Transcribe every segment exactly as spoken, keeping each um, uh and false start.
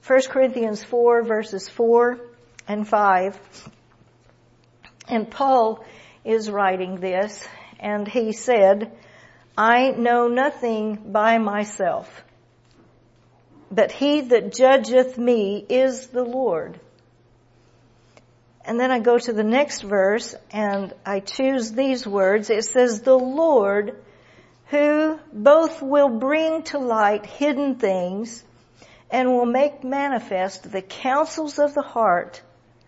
First Corinthians four, verses four and five. And Paul is writing this, and he said, I know nothing by myself, but he that judgeth me is the Lord. And then I go to the next verse, and I choose these words. It says, the Lord, who both will bring to light hidden things and will make manifest the counsels of the heart,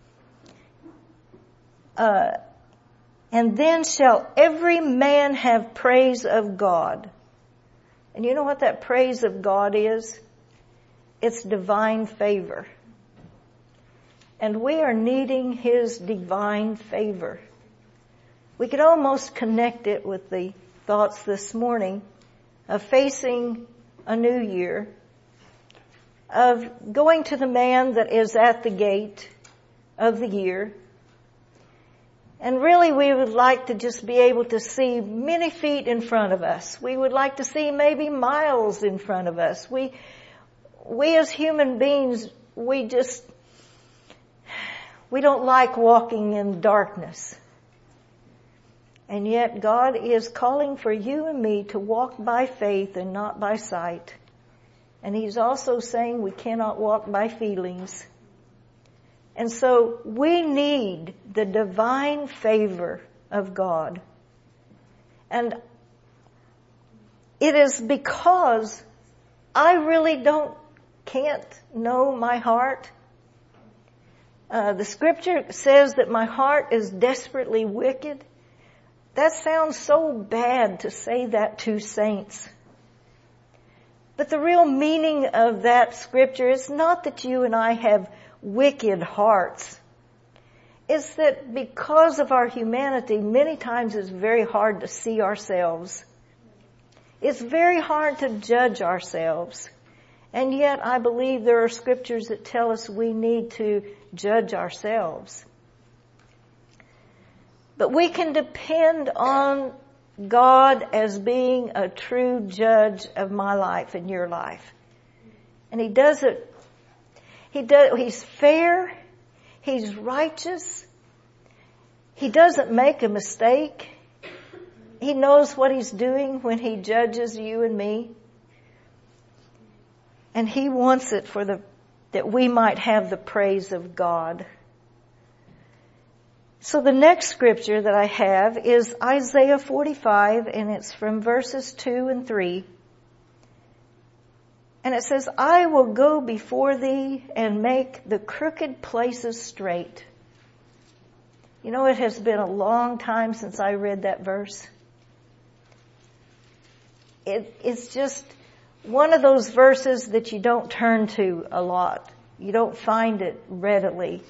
uh, and then shall every man have praise of God. And you know what that praise of God is? It's divine favor. And we are needing His divine favor. We could almost connect it with the thoughts this morning of facing a new year, of going to the man that is at the gate of the year. And really we would like to just be able to see many feet in front of us. We would like to see maybe miles in front of us. We, we as human beings, we just, we don't like walking in darkness. And yet God is calling for you and me to walk by faith and not by sight. And He's also saying we cannot walk by feelings. And so we need the divine favor of God. And it is because I really don't, can't know my heart. Uh, the scripture says that my heart is desperately wicked. That sounds so bad to say that to saints. But the real meaning of that scripture is not that you and I have wicked hearts. It's that because of our humanity, many times it's very hard to see ourselves. It's very hard to judge ourselves. And yet I believe there are scriptures that tell us we need to judge ourselves. But we can depend on God as being a true judge of my life and your life. And He does it. He does, He's fair. He's righteous. He doesn't make a mistake. He knows what He's doing when He judges you and me. And He wants it for the, that we might have the praise of God. So the next scripture that I have is Isaiah forty-five, and it's from verses two and three. And it says, I will go before thee and make the crooked places straight. You know, it has been a long time since I read that verse. It, it's just one of those verses that you don't turn to a lot. You don't find it readily.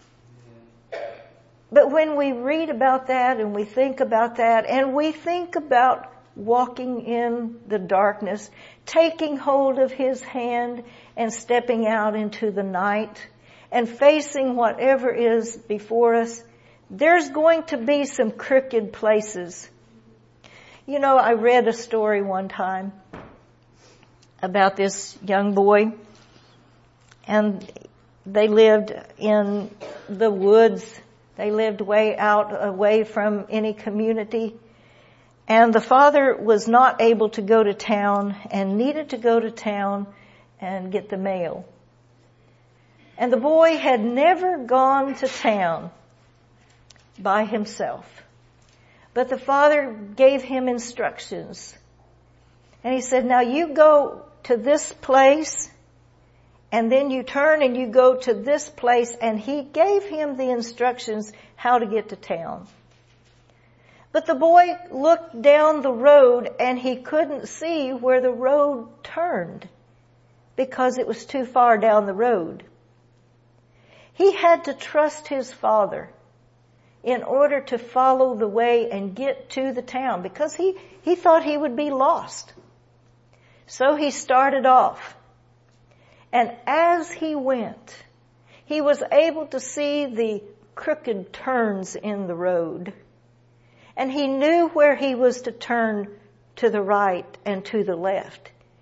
But when we read about that and we think about that and we think about walking in the darkness, taking hold of His hand and stepping out into the night and facing whatever is before us, there's going to be some crooked places. You know, I read a story one time about this young boy, and they lived in the woods. They lived way out, away from any community. And the father was not able to go to town and needed to go to town and get the mail. And the boy had never gone to town by himself. But the father gave him instructions. And he said, now you go to this place, and then you turn and you go to this place. And he gave him the instructions how to get to town. But the boy looked down the road and he couldn't see where the road turned because it was too far down the road. He had to trust his father in order to follow the way and get to the town because he, he thought he would be lost. So he started off. And as he went, he was able to see the crooked turns in the road. And he knew where he was to turn to the right and to the left.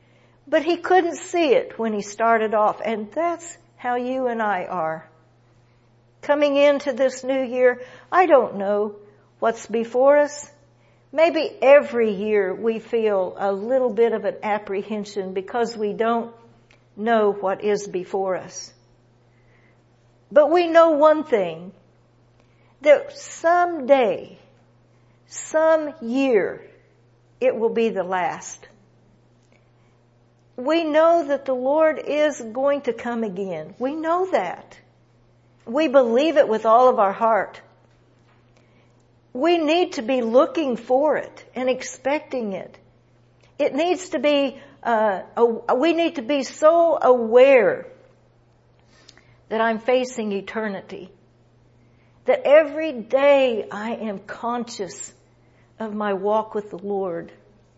But he couldn't see it when he started off. And that's how you and I are. Coming into this new year, I don't know what's before us. Maybe every year we feel a little bit of an apprehension because we don't know what is before us. But we know one thing, that someday, some year, it will be the last. We know that the Lord is going to come again. We know that. We believe it with all of our heart. We need to be looking for it and expecting it. It needs to be, uh, a, we need to be so aware that I'm facing eternity. That every day I am conscious of my walk with the Lord.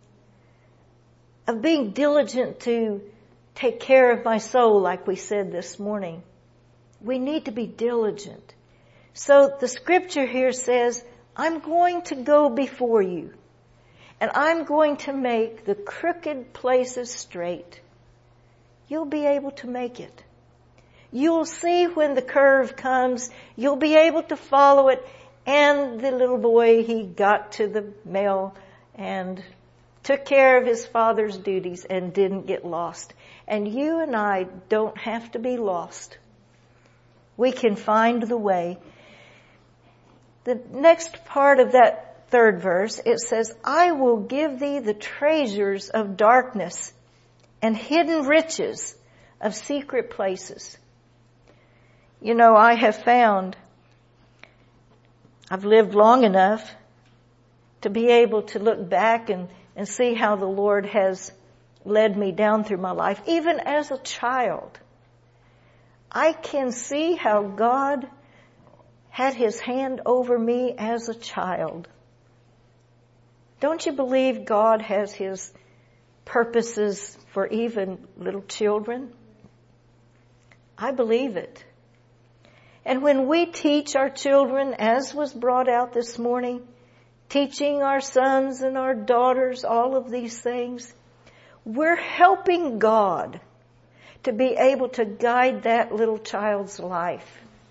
Of being diligent to take care of my soul, like we said this morning. We need to be diligent. So the scripture here says, I'm going to go before you, and I'm going to make the crooked places straight. You'll be able to make it. You'll see when the curve comes, you'll be able to follow it. And the little boy, he got to the mill and took care of his father's duties and didn't get lost. And you and I don't have to be lost. We can find the way. The next part of that third verse, it says, I will give thee the treasures of darkness and hidden riches of secret places. You know, I have found, I've lived long enough to be able to look back and, and see how the Lord has led me down through my life, even as a child. I can see how God had his hand over me as a child. Don't you believe God has his purposes for even little children? I believe it. And when we teach our children, as was brought out this morning, teaching our sons and our daughters all of these things, we're helping God to be able to guide that little child's life.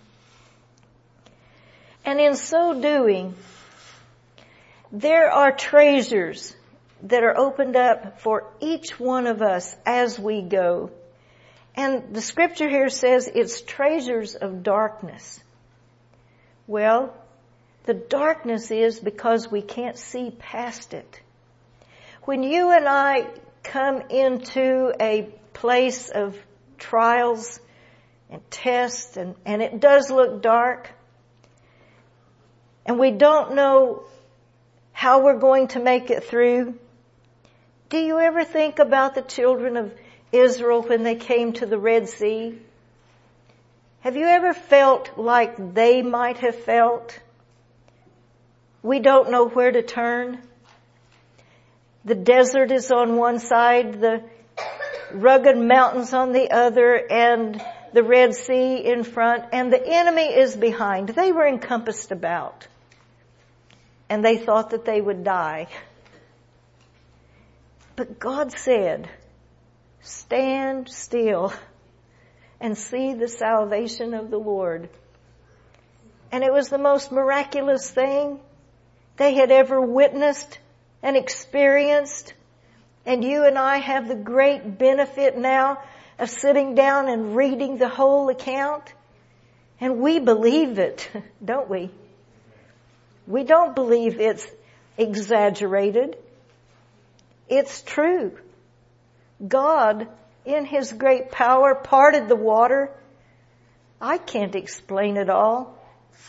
And in so doing, there are treasures that are opened up for each one of us as we go. And the scripture here says it's treasures of darkness. Well, the darkness is because we can't see past it. When you and I come into a place of trials and tests, and, and it does look dark, and we don't know how we're going to make it through. Do you ever think about the children of Israel when they came to the Red Sea? Have you ever felt like they might have felt? We don't know where to turn. The desert is on one side, the rugged mountains on the other, and the Red Sea in front, and the enemy is behind. They were encompassed about. And they thought that they would die. But God said, stand still and see the salvation of the Lord. And it was the most miraculous thing they had ever witnessed and experienced. And you and I have the great benefit now of sitting down and reading the whole account. And we believe it, don't we? We don't believe it's exaggerated. It's true. God, in his great power, parted the water. I can't explain it all.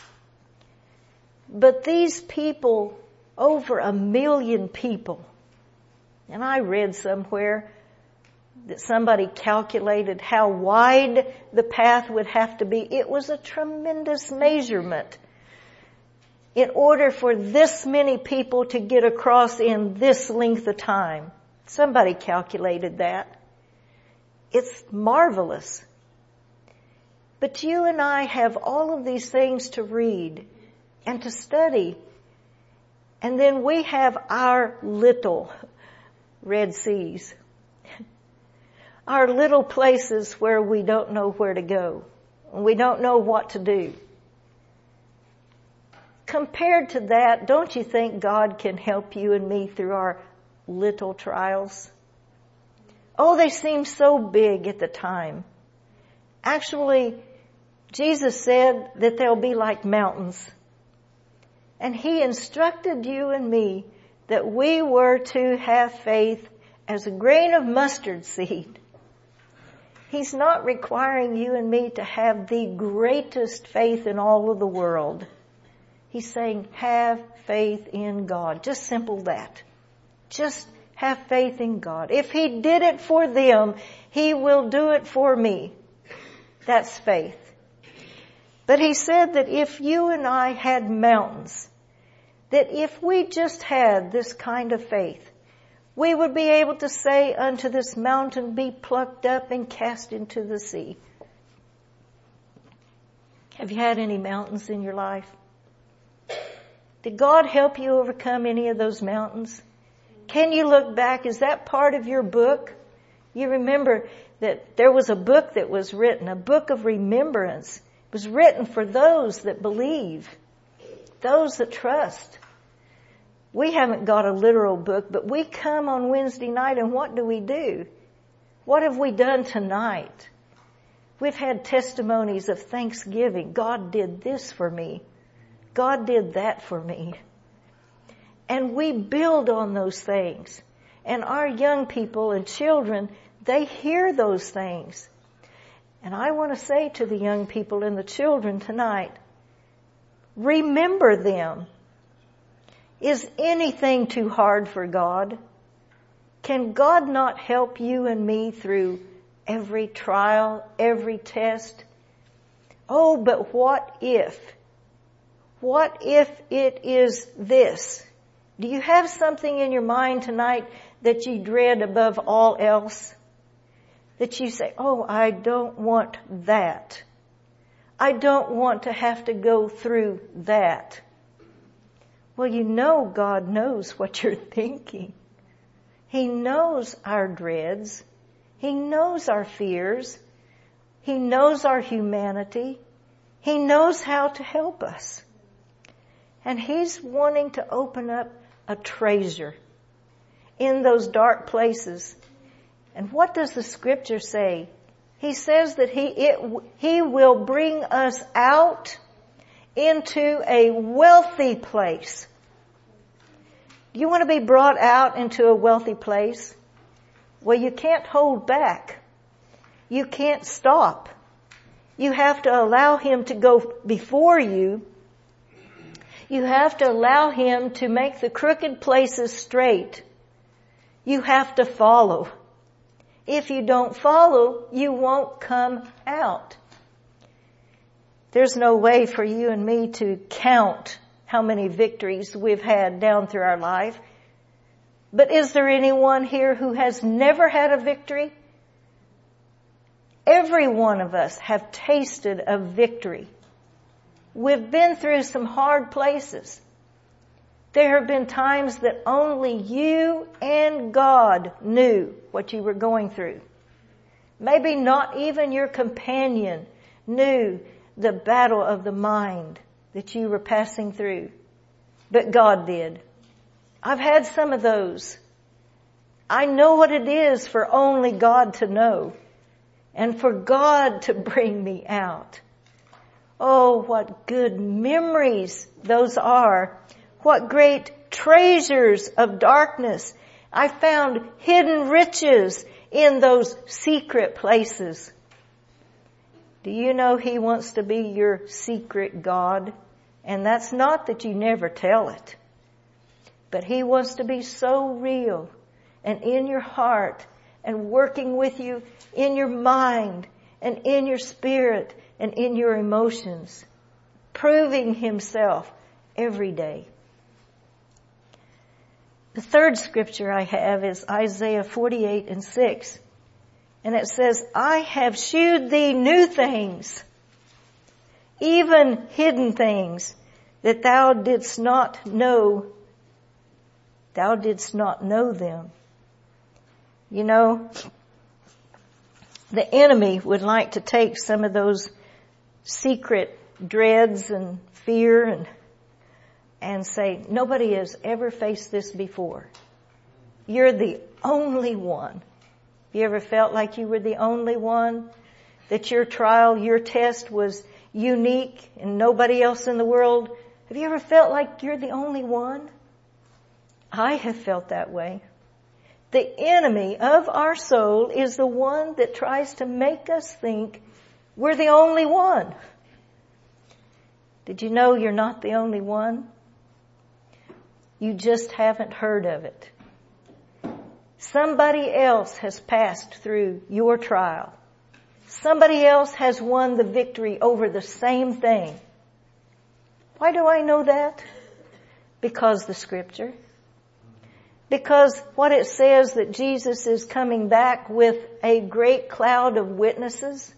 But these people, over a million people, and I read somewhere that somebody calculated how wide the path would have to be. It was a tremendous measurement in order for this many people to get across in this length of time. Somebody calculated that. It's marvelous. But you and I have all of these things to read and to study. And then we have our little Red Seas. are little places where we don't know where to go. We don't know what to do. Compared to that, don't you think God can help you and me through our little trials? Oh, they seem so big at the time. Actually, Jesus said that they'll be like mountains. And He instructed you and me that we were to have faith as a grain of mustard seed. He's not requiring you and me to have the greatest faith in all of the world. He's saying, have faith in God. Just simple that. Just have faith in God. If He did it for them, He will do it for me. That's faith. But He said that if you and I had mountains, that if we just had this kind of faith, we would be able to say unto this mountain, be plucked up and cast into the sea. Have you had any mountains in your life? Did God help you overcome any of those mountains? Can you look back? Is that part of your book? You remember that there was a book that was written, a book of remembrance. It was written for those that believe, those that trust. We haven't got a literal book, but we come on Wednesday night and what do we do? What have we done tonight? We've had testimonies of thanksgiving. God did this for me. God did that for me. And we build on those things. And our young people and children, they hear those things. And I want to say to the young people and the children tonight, remember them. Is anything too hard for God? Can God not help you and me through every trial, every test? Oh, but what if? What if it is this? Do you have something in your mind tonight that you dread above all else? That you say, oh, I don't want that. I don't want to have to go through that. Well, you know God knows what you're thinking. He knows our dreads. He knows our fears. He knows our humanity. He knows how to help us. And He's wanting to open up a treasure in those dark places. And what does the Scripture say? He says that He, it, He will bring us out into a wealthy place. Do you want to be brought out into a wealthy place? Well, you can't hold back. You can't stop. You have to allow Him to go before you. You have to allow Him to make the crooked places straight. You have to follow. If you don't follow, you won't come out. There's no way for you and me to count how many victories we've had down through our life. But is there anyone here who has never had a victory? Every one of us have tasted of victory. We've been through some hard places. There have been times that only you and God knew what you were going through. Maybe not even your companion knew the battle of the mind that you were passing through. But God did. I've had some of those. I know what it is for only God to know and for God to bring me out. Oh, what good memories those are. What great treasures of darkness. I found hidden riches in those secret places. Do you know He wants to be your secret God? And that's not that you never tell it. But He wants to be so real and in your heart and working with you in your mind and in your spirit and in your emotions, proving Himself every day. The third scripture I have is Isaiah forty-eight and six. And it says, I have shewed thee new things, even hidden things, that thou didst not know, thou didst not know them. You know, The enemy would like to take some of those secret dreads and fear and and say, nobody has ever faced this before. You're the only one. You ever felt like you were the only one? That your trial, your test was unique and nobody else in the world? Have you ever felt like you're the only one? I have felt that way. The enemy of our soul is the one that tries to make us think we're the only one. Did you know you're not the only one? You just haven't heard of it. Somebody else has passed through your trial. Somebody else has won the victory over the same thing. Why do I know that? Because the scripture. Because what it says that Jesus is coming back with a great cloud of witnesses.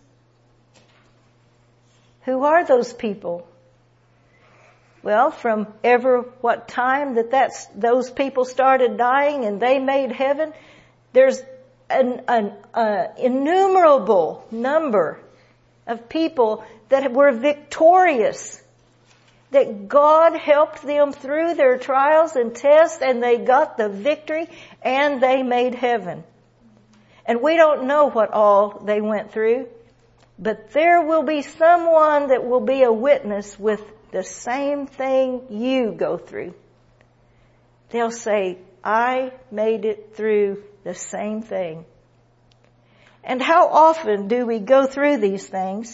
Who are those people? Well, from ever what time that that's, those people started dying and they made heaven, there's an, an uh, innumerable number of people that were victorious, that God helped them through their trials and tests and they got the victory and they made heaven. And we don't know what all they went through, but there will be someone that will be a witness with the same thing you go through. They'll say, I made it through the same thing. And how often do we go through these things?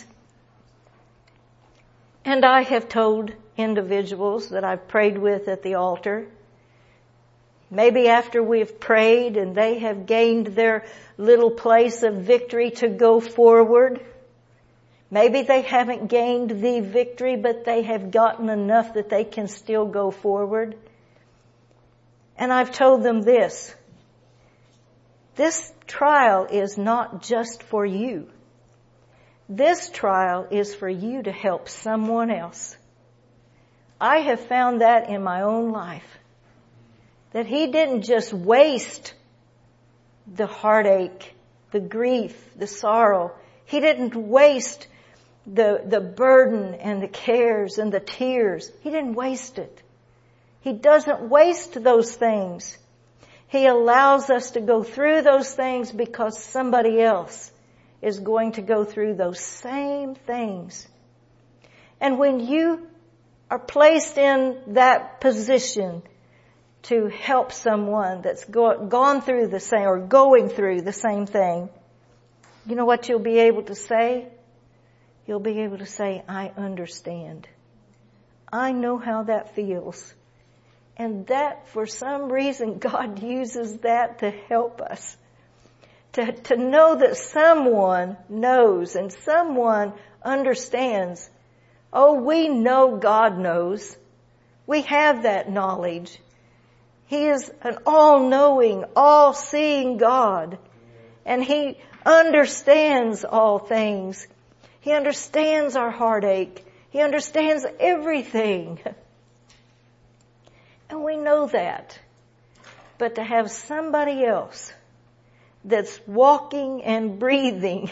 And I have told individuals that I've prayed with at the altar, maybe after we've prayed and they have gained their little place of victory to go forward. Maybe they haven't gained the victory, but they have gotten enough that they can still go forward. And I've told them this. This trial is not just for you. This trial is for you to help someone else. I have found that in my own life. That He didn't just waste the heartache, the grief, the sorrow. He didn't waste the, the burden and the cares and the tears. He didn't waste it. He doesn't waste those things. He allows us to go through those things because somebody else is going to go through those same things. And when you are placed in that position to help someone that's go, gone through the same or going through the same thing, you know what you'll be able to say? You'll be able to say, I understand. I know how that feels. And that, for some reason, God uses that to help us. To, to know that someone knows and someone understands. Oh, we know God knows. We have that knowledge. He is an all-knowing, all-seeing God. And He understands all things. He understands our heartache. He understands everything. And we know that. But to have somebody else that's walking and breathing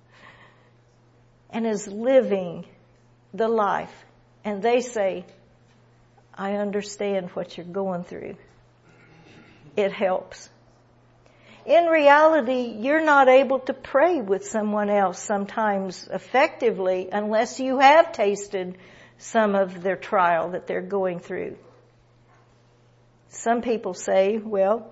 and is living the life, and they say, I understand what you're going through. It helps. In reality, you're not able to pray with someone else sometimes effectively unless you have tasted some of their trial that they're going through. Some people say, well,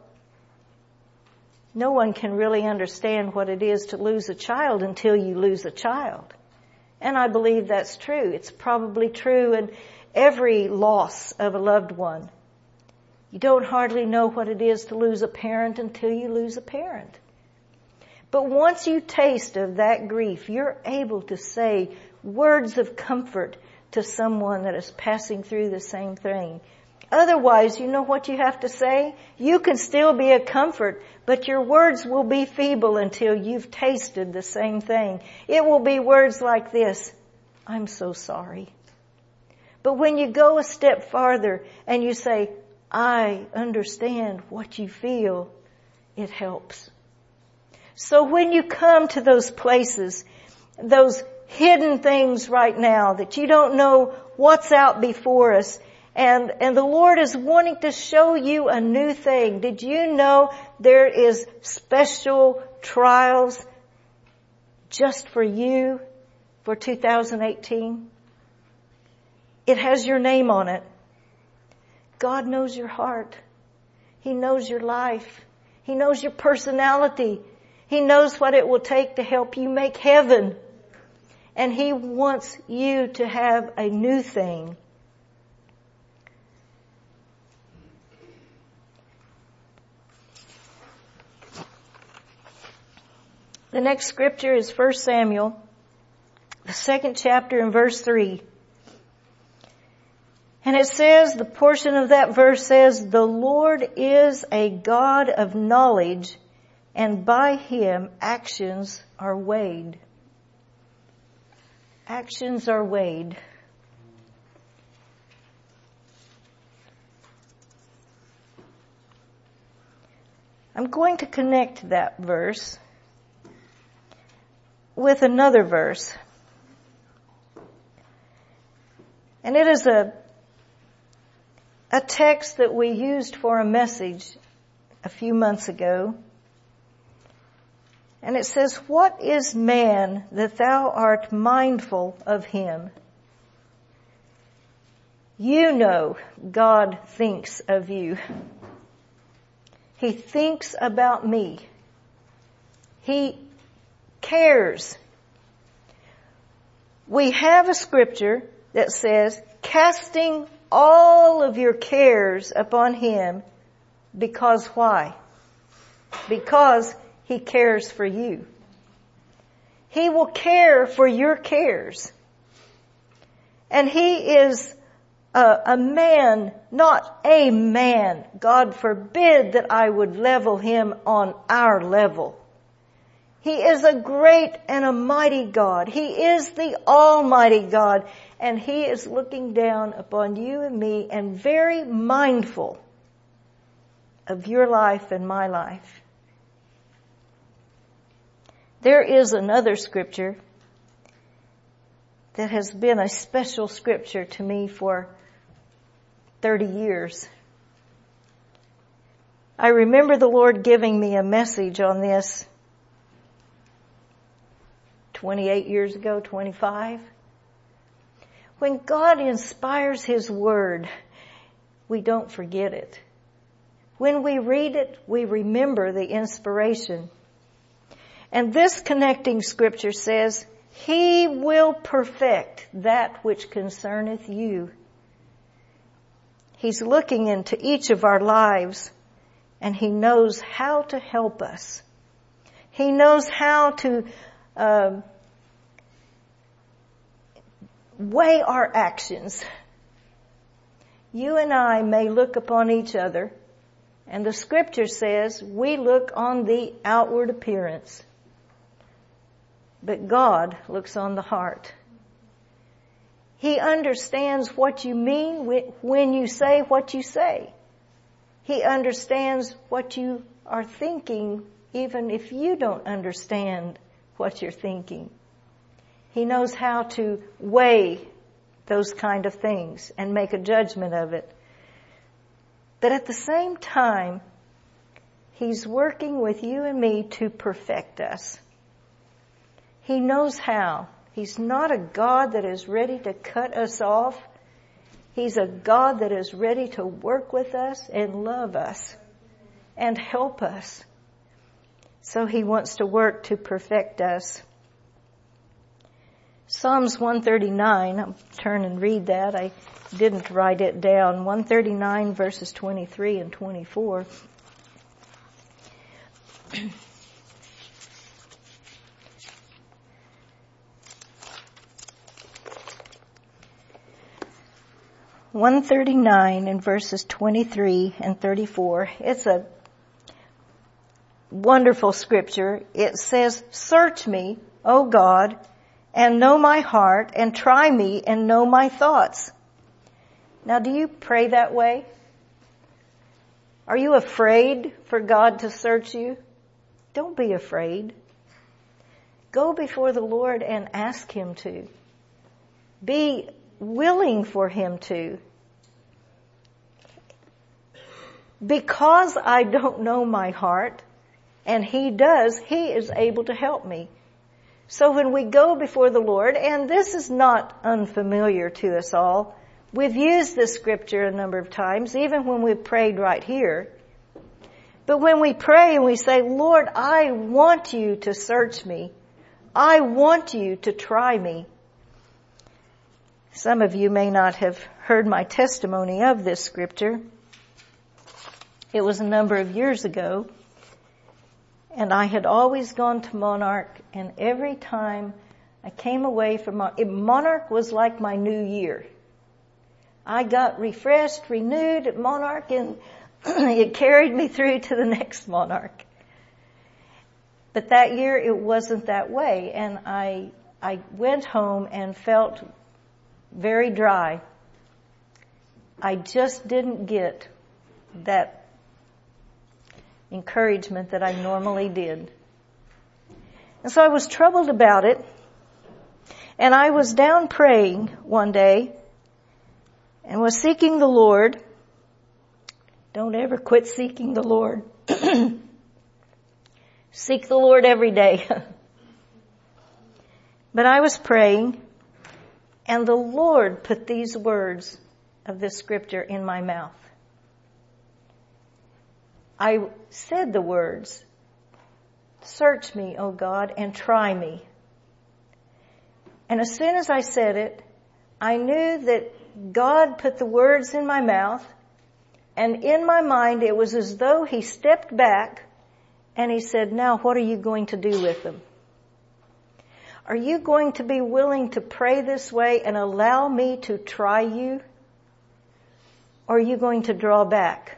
no one can really understand what it is to lose a child until you lose a child. And I believe that's true. It's probably true in every loss of a loved one. You don't hardly know what it is to lose a parent until you lose a parent. But once you taste of that grief, you're able to say words of comfort to someone that is passing through the same thing. Otherwise, you know what you have to say? You can still be a comfort, but your words will be feeble until you've tasted the same thing. It will be words like this, I'm so sorry. But when you go a step farther and you say, I understand what you feel, it helps. So when you come to those places, those hidden things right now that you don't know what's out before us, and, and the Lord is wanting to show you a new thing. Did you know there is special trials just for you for two thousand eighteen? It has your name on it. God knows your heart. He knows your life. He knows your personality. He knows what it will take to help you make heaven. And He wants you to have a new thing. The next scripture is First Samuel, the second chapter and verse three. And it says, the portion of that verse says, the Lord is a God of knowledge, and by Him actions are weighed. Actions are weighed. I'm going to connect that verse with another verse. And it is a a text that we used for a message a few months ago. And it says, what is man that thou art mindful of him? You know God thinks of you. He thinks about me. He cares. We have a scripture that says, casting all of your cares upon Him, because why? Because He cares for you. He will care for your cares. And He is a, a man, not a man. God forbid that I would level Him on our level. He is a great and a mighty God. He is the Almighty God. And He is looking down upon you and me and very mindful of your life and my life. There is another scripture that has been a special scripture to me for thirty years. I remember the Lord giving me a message on this twenty-eight years ago, twenty-five. When God inspires His Word, we don't forget it. When we read it, we remember the inspiration. And this connecting scripture says, He will perfect that which concerneth you. He's looking into each of our lives, and He knows how to help us. He knows how to uh, weigh our actions. You and I may look upon each other, and the scripture says we look on the outward appearance, but God looks on the heart. He understands what you mean when you say what you say. He understands what you are thinking, even if you don't understand what you're thinking. He knows how to weigh those kind of things and make a judgment of it. But at the same time, He's working with you and me to perfect us. He knows how. He's not a God that is ready to cut us off. He's a God that is ready to work with us and love us and help us. So He wants to work to perfect us. Psalms one thirty-nine, I'll turn and read that. I didn't write it down. one thirty-nine verses twenty-three and twenty-four. one thirty-nine and verses twenty-three and thirty-four. It's a wonderful scripture. It says, search me, O God, and know my heart, and try me and know my thoughts. Now, do you pray that way? Are you afraid for God to search you? Don't be afraid. Go before the Lord and ask Him to. Be willing for Him to. Because I don't know my heart, and He does, He is able to help me. So when we go before the Lord, and this is not unfamiliar to us all, we've used this scripture a number of times, even when we've prayed right here. But when we pray and we say, Lord, I want you to search me. I want you to try me. Some of you may not have heard my testimony of this scripture. It was a number of years ago. And I had always gone to Monarch, and every time I came away from Monarch, Monarch was like my new year. I got refreshed, renewed at Monarch, and it carried me through to the next Monarch. But that year it wasn't that way, and I I went home and felt very dry. I just didn't get that encouragement that I normally did. And so I was troubled about it. And I was down praying one day and was seeking the Lord. Don't ever quit seeking the Lord. Seek the Lord every day. But I was praying, and the Lord put these words of this scripture in my mouth. I said the words, "Search me, O God, and try me." And as soon as I said it, I knew that God put the words in my mouth, and in my mind it was as though He stepped back and He said, "Now what are you going to do with them? Are you going to be willing to pray this way and allow me to try you? Or are you going to draw back?"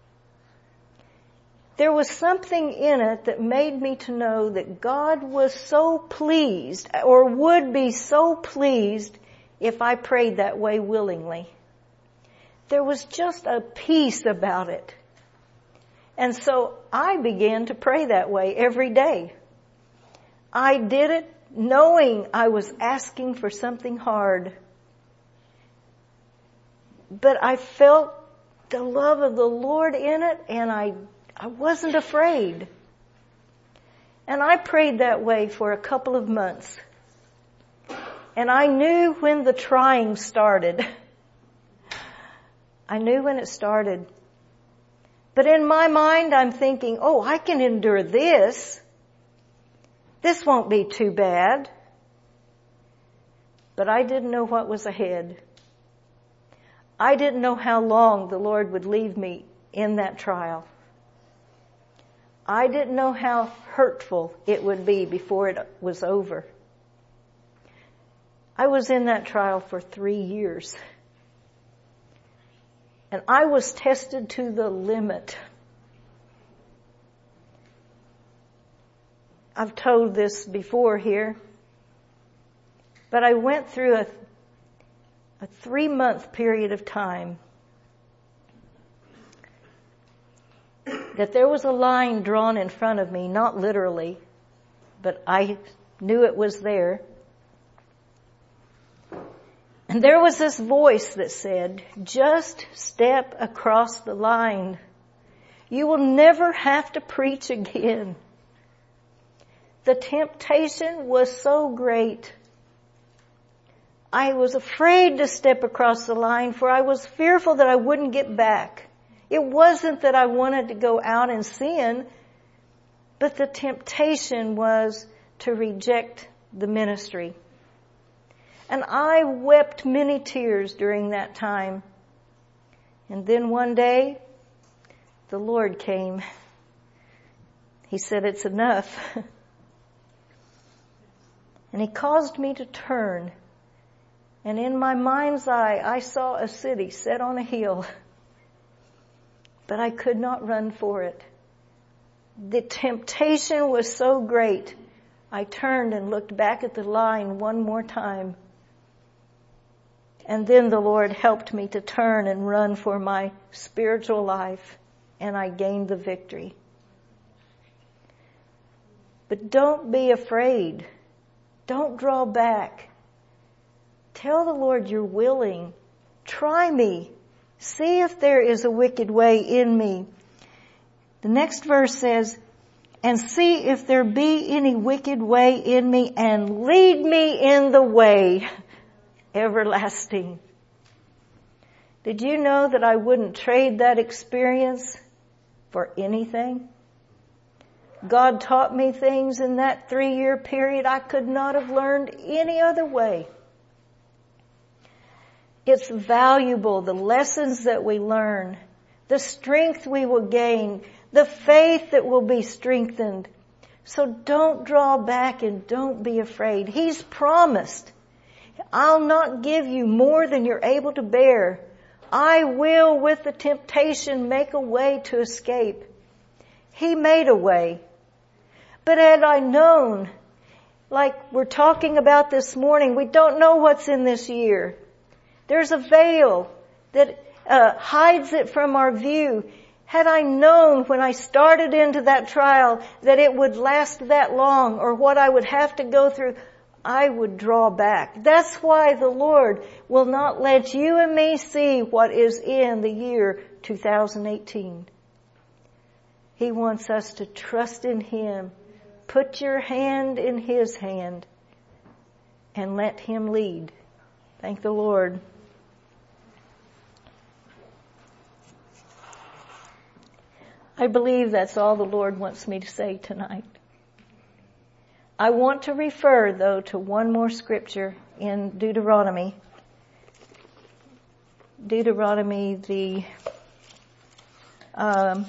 There was something in it that made me to know that God was so pleased, or would be so pleased, if I prayed that way willingly. There was just a peace about it. And so I began to pray that way every day. I did it knowing I was asking for something hard. But I felt the love of the Lord in it, and I I wasn't afraid. And I prayed that way for a couple of months. And I knew when the trying started. I knew when it started. But in my mind, I'm thinking, oh, I can endure this. This won't be too bad. But I didn't know what was ahead. I didn't know how long the Lord would leave me in that trial. I didn't know how hurtful it would be before it was over. I was in that trial for three years. And I was tested to the limit. I've told this before here, but I went through a, a three-month period of time that there was a line drawn in front of me, not literally, but I knew it was there. And there was this voice that said, "Just step across the line. You will never have to preach again." The temptation was so great. I was afraid to step across the line, for I was fearful that I wouldn't get back. It wasn't that I wanted to go out and sin, but the temptation was to reject the ministry. And I wept many tears during that time. And then one day, the Lord came. He said, "It's enough." And He caused me to turn. And in my mind's eye, I saw a city set on a hill. But I could not run for it. The temptation was so great, I turned and looked back at the line one more time. And then the Lord helped me to turn and run for my spiritual life, and I gained the victory. But don't be afraid. Don't draw back. Tell the Lord you're willing. Try me. See if there is a wicked way in me. The next verse says, and see if there be any wicked way in me, and lead me in the way everlasting. Did you know that I wouldn't trade that experience for anything? God taught me things in that three-year period I could not have learned any other way. It's valuable, the lessons that we learn, the strength we will gain, the faith that will be strengthened. So don't draw back and don't be afraid. He's promised, I'll not give you more than you're able to bear. I will, with the temptation, make a way to escape. He made a way. But had I known, like we're talking about this morning, we don't know what's in this year. There's a veil that uh, hides it from our view. Had I known when I started into that trial that it would last that long or what I would have to go through, I would draw back. That's why the Lord will not let you and me see what is in the year two thousand eighteen. He wants us to trust in Him. Put your hand in His hand and let Him lead. Thank the Lord. I believe that's all the Lord wants me to say tonight. I want to refer, though, to one more scripture in Deuteronomy. Deuteronomy, the um,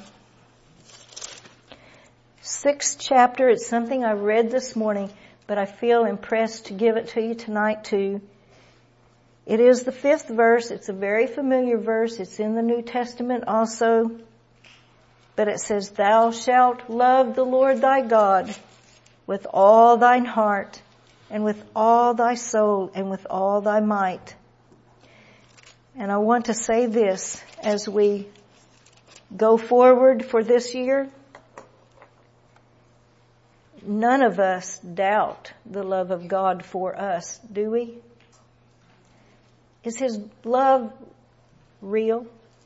sixth chapter. It's something I read this morning, but I feel impressed to give it to you tonight, too. It is the fifth verse. It's a very familiar verse. It's in the New Testament also. But it says, thou shalt love the Lord thy God with all thine heart and with all thy soul and with all thy might. And I want to say this as we go forward for this year. None of us doubt the love of God for us, do we? Is His love real?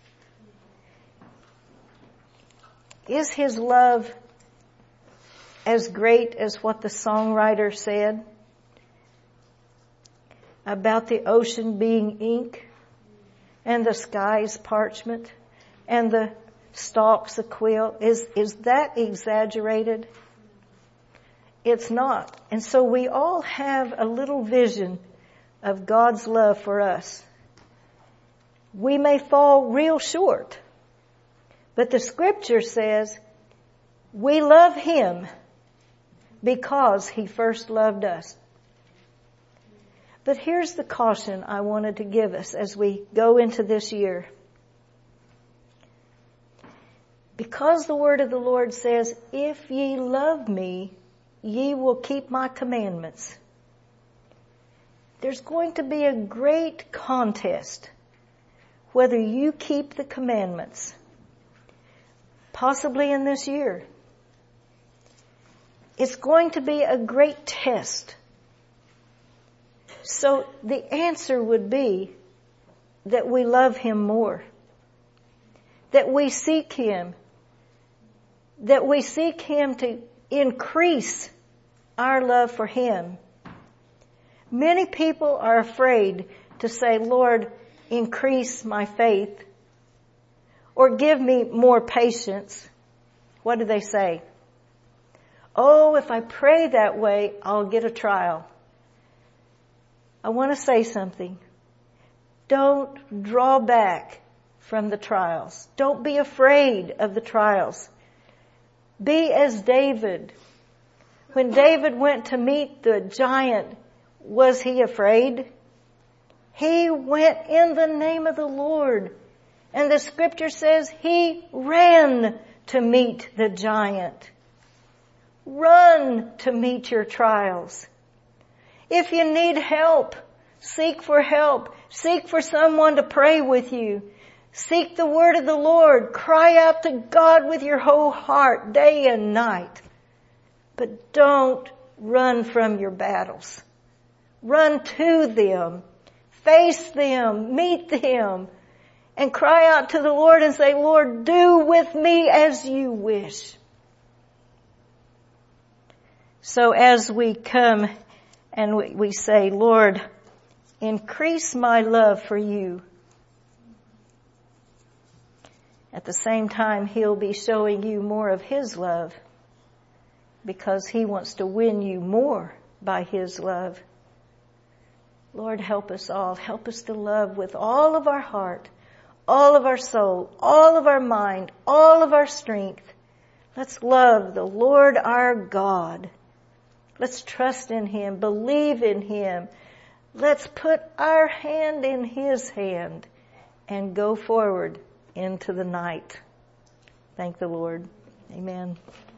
Is His love as great as what the songwriter said about the ocean being ink and the skies parchment and the stalks a quill? Is, is that exaggerated? It's not. And so we all have a little vision of God's love for us. We may fall real short. But the scripture says we love Him because He first loved us. But here's the caution I wanted to give us as we go into this year. Because the word of the Lord says, if ye love me, ye will keep my commandments. There's going to be a great contest whether you keep the commandments. Possibly in this year. It's going to be a great test. So the answer would be that we love Him more. That we seek Him. That we seek Him to increase our love for Him. Many people are afraid to say, Lord, increase my faith. Or give me more patience. What do they say? Oh, if I pray that way, I'll get a trial. I want to say something. Don't draw back from the trials. Don't be afraid of the trials. Be as David. When David went to meet the giant, was he afraid? He went in the name of the Lord. And the scripture says he ran to meet the giant. Run to meet your trials. If you need help, seek for help. Seek for someone to pray with you. Seek the word of the Lord. Cry out to God with your whole heart, day and night. But don't run from your battles. Run to them. Face them. Meet them. And cry out to the Lord and say, Lord, do with me as you wish. So as we come and we, we say, Lord, increase my love for you. At the same time, He'll be showing you more of His love because He wants to win you more by His love. Lord, help us all. Help us to love with all of our heart, all of our soul, all of our mind, all of our strength. Let's love the Lord our God. Let's trust in Him, believe in Him. Let's put our hand in His hand and go forward into the night. Thank the Lord. Amen.